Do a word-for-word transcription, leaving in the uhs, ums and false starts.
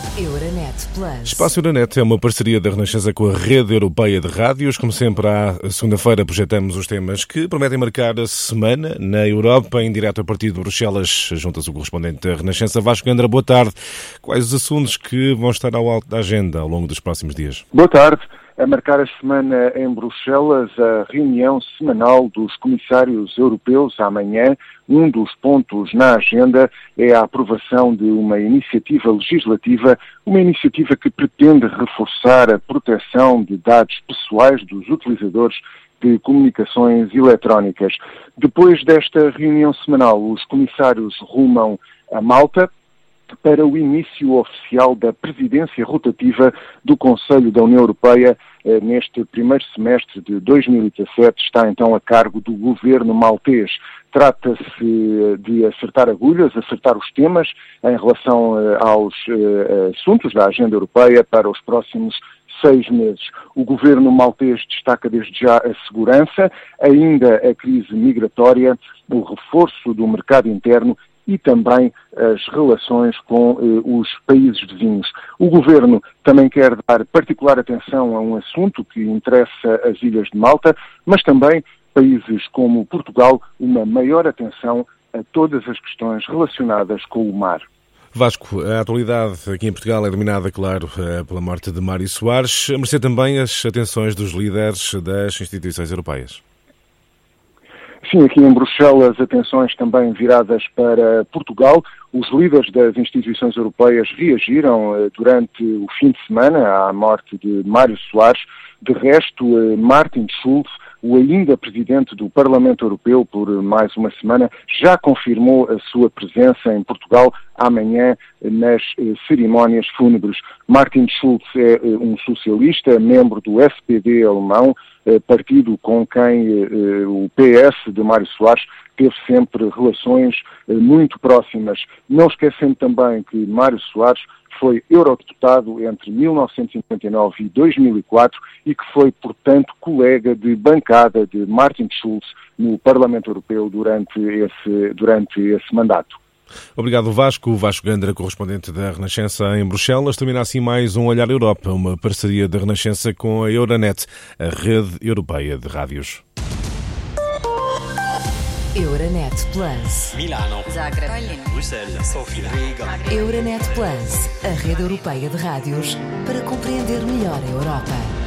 Euronet Plus. Espaço Euronet é uma parceria da Renascença com a Rede Europeia de Rádios. Como sempre, à segunda-feira projetamos os temas que prometem marcar a semana na Europa. Em direto a partir de Bruxelas, junta-se o correspondente da Renascença, Vasco Gandra. Boa tarde. Quais os assuntos que vão estar ao alto da agenda ao longo dos próximos dias? Boa tarde. A marcar a semana em Bruxelas, a reunião semanal dos comissários europeus amanhã. Um dos pontos na agenda é a aprovação de uma iniciativa legislativa, uma iniciativa que pretende reforçar a proteção de dados pessoais dos utilizadores de comunicações eletrónicas. Depois desta reunião semanal, os comissários rumam a Malta para o início oficial da presidência rotativa do Conselho da União Europeia neste primeiro semestre de dois mil e dezassete, está então a cargo do governo maltês. Trata-se de acertar agulhas, acertar os temas em relação aos assuntos da agenda europeia para os próximos seis meses. O governo maltês destaca desde já a segurança, ainda a crise migratória, o reforço do mercado interno e também as relações com eh, os países vizinhos. O Governo também quer dar particular atenção a um assunto que interessa as Ilhas de Malta, mas também países como Portugal, uma maior atenção a todas as questões relacionadas com o mar. Vasco, a atualidade aqui em Portugal é dominada, claro, pela morte de Mário Soares, a mercê também as atenções dos líderes das instituições europeias. Sim, aqui em Bruxelas, atenções também viradas para Portugal. Os líderes das instituições europeias reagiram durante o fim de semana à morte de Mário Soares. De resto, Martin Schulz, o ainda presidente do Parlamento Europeu por mais uma semana, já confirmou a sua presença em Portugal amanhã nas cerimónias fúnebres. Martin Schulz é um socialista, membro do S P D alemão, partido com quem o P S de Mário Soares teve sempre relações muito próximas. Não esquecendo também que Mário Soares foi eurodeputado entre mil novecentos e cinquenta e nove e dois mil e quatro e que foi, portanto, colega de bancada de Martin Schulz no Parlamento Europeu durante esse, durante esse mandato. Obrigado, Vasco. Vasco Gandra, correspondente da Renascença em Bruxelas. Termina assim mais um Olhar Europa, uma parceria da Renascença com a Euronet, a Rede Europeia de Rádios. Euronet Plus. Milano, Zagreb, Bruxelas, Sofia, Riga. Euronet Plus, a Rede Europeia de Rádios para compreender melhor a Europa.